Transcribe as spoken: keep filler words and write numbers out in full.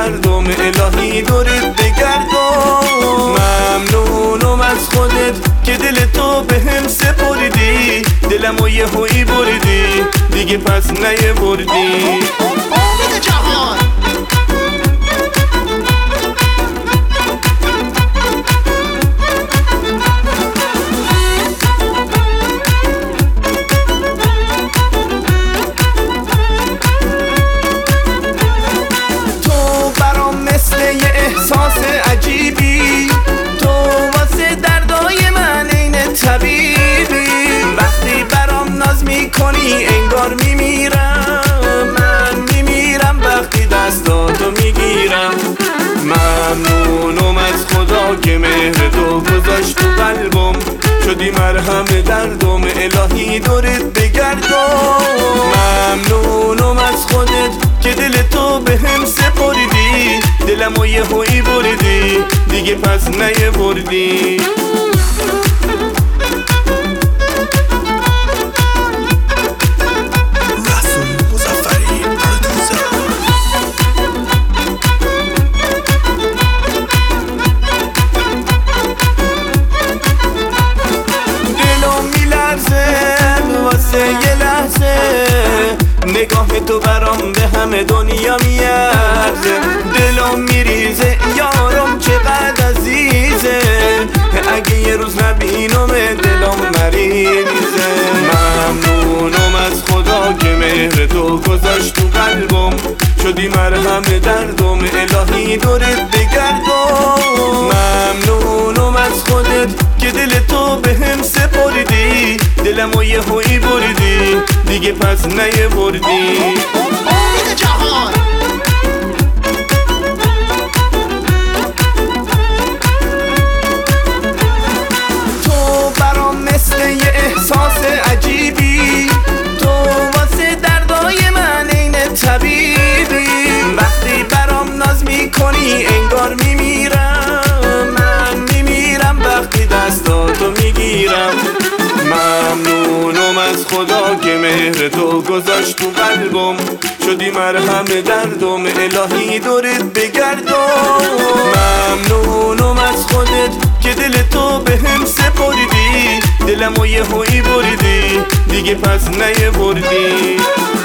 دردم الهی دورت بگردم. ممنونم از خودت که دل تو به هم سپردی، دلمو یه هویی بردی دیگه پس نیه بردی. امید جهان احساس عجیبی، تو واسه دردای من عین طبیبی. وقتی برام ناز میکنی انگار میمیرم، من میمیرم وقتی دستاتو میگیرم. ممنونم از خدا که مهر تو گذاشت تو قلبم، شدی مرهم دردم الهی دورت بگردم. ممنونم از خودت که دل تو به هم سپردی، دلمو یه هویی بردی دیگه پس نیه بردی. دلم میلرزه واسه یه لحظه، نگاه تو برام به همه دنیا میارزه. دلم میریزه یارم چقدر عزیزه، اگه یه روز نبینم دلم مریضه. ممنونم از خدا که مهر تو گذاشت تو قلبم، شدی مرهم دردم الهی دورت بگردم. ممنونم از خودت که دل تو به هم سپردی، دلمو یه هویی بردی دیگه پس نیه بردی. امید جهان تو برام مثل یه احساس عجیبی، تو واسه دردای من عین طبیبی. وقتی برام ناز میکنی انگار میمیرم، من میمیرم وقتی دستاتو میگیرم. ممنونم از خدا که مهر تو گذاشت تو قلبم، شدی مرهم دردم الهی دورت بگردم. ممنونم از خودت که دل تو به هم سپردی، دلمو یه هویی بردی دیگه پس نیه بردی.